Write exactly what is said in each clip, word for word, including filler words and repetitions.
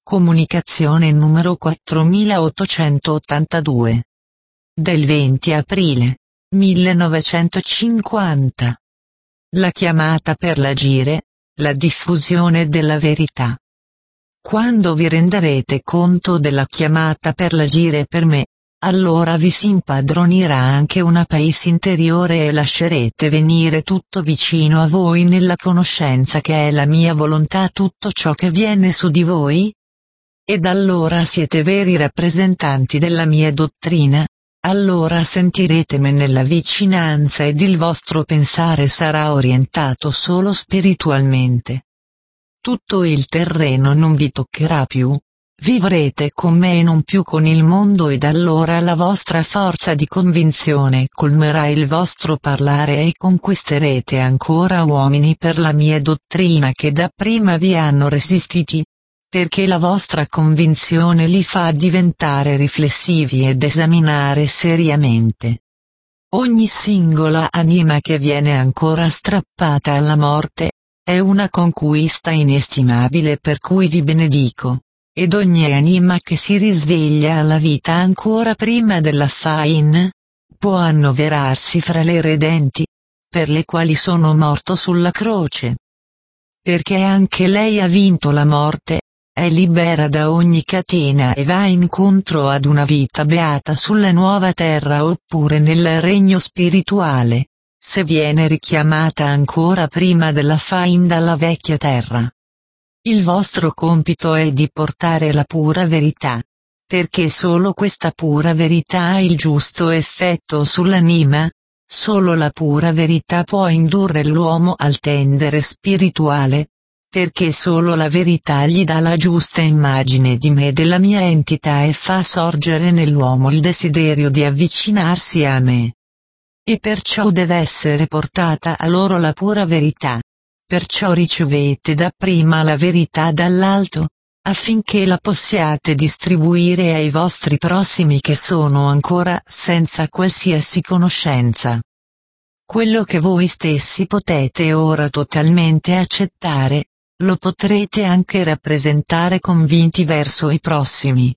Comunicazione numero quattromilaottocentottantadue. Del venti aprile millenovecentocinquanta. La chiamata per l'agire, la diffusione della verità. Quando vi renderete conto della chiamata per l'agire per me, allora vi si impadronirà anche una pace interiore e lascerete venire tutto vicino a voi nella conoscenza che è la mia volontà tutto ciò che viene su di voi? Ed allora siete veri rappresentanti della mia dottrina, allora sentirete me nella vicinanza ed il vostro pensare sarà orientato solo spiritualmente. Tutto il terreno non vi toccherà più, vivrete con me e non più con il mondo ed allora la vostra forza di convinzione colmerà il vostro parlare e conquisterete ancora uomini per la mia dottrina che dapprima vi hanno resistiti, perché la vostra convinzione li fa diventare riflessivi ed esaminare seriamente. Ogni singola anima che viene ancora strappata alla morte, è una conquista inestimabile per cui vi benedico, ed ogni anima che si risveglia alla vita ancora prima della fin, può annoverarsi fra le redenti, per le quali sono morto sulla croce. Perché anche lei ha vinto la morte, è libera da ogni catena e va incontro ad una vita beata sulla nuova terra oppure nel regno spirituale, se viene richiamata ancora prima della fin dalla vecchia terra. Il vostro compito è di portare la pura verità, perché solo questa pura verità ha il giusto effetto sull'anima, solo la pura verità può indurre l'uomo al tendere spirituale, perché solo la verità gli dà la giusta immagine di me e della mia entità e fa sorgere nell'uomo il desiderio di avvicinarsi a me. E perciò deve essere portata a loro la pura verità. Perciò ricevete dapprima la verità dall'alto, affinché la possiate distribuire ai vostri prossimi che sono ancora senza qualsiasi conoscenza. Quello che voi stessi potete ora totalmente accettare, lo potrete anche rappresentare convinti verso i prossimi.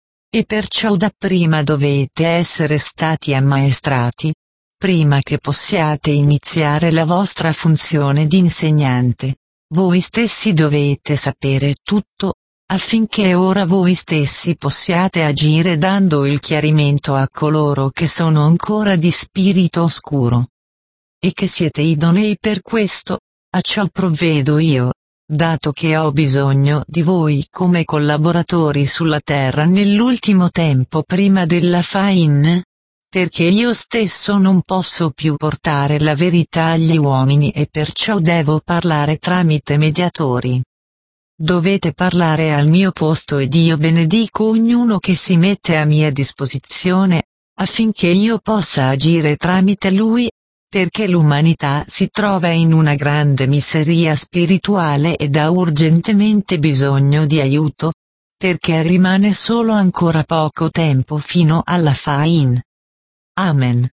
E perciò dapprima dovete essere stati ammaestrati, prima che possiate iniziare la vostra funzione di insegnante, voi stessi dovete sapere tutto, affinché ora voi stessi possiate agire dando il chiarimento a coloro che sono ancora di spirito oscuro. E che siete idonei per questo, a ciò provvedo io, dato che ho bisogno di voi come collaboratori sulla terra nell'ultimo tempo prima della fin, perché io stesso non posso più portare la verità agli uomini e perciò devo parlare tramite mediatori. Dovete parlare al mio posto ed io benedico ognuno che si mette a mia disposizione, affinché io possa agire tramite lui, perché l'umanità si trova in una grande miseria spirituale ed ha urgentemente bisogno di aiuto, perché rimane solo ancora poco tempo fino alla fin. Amen.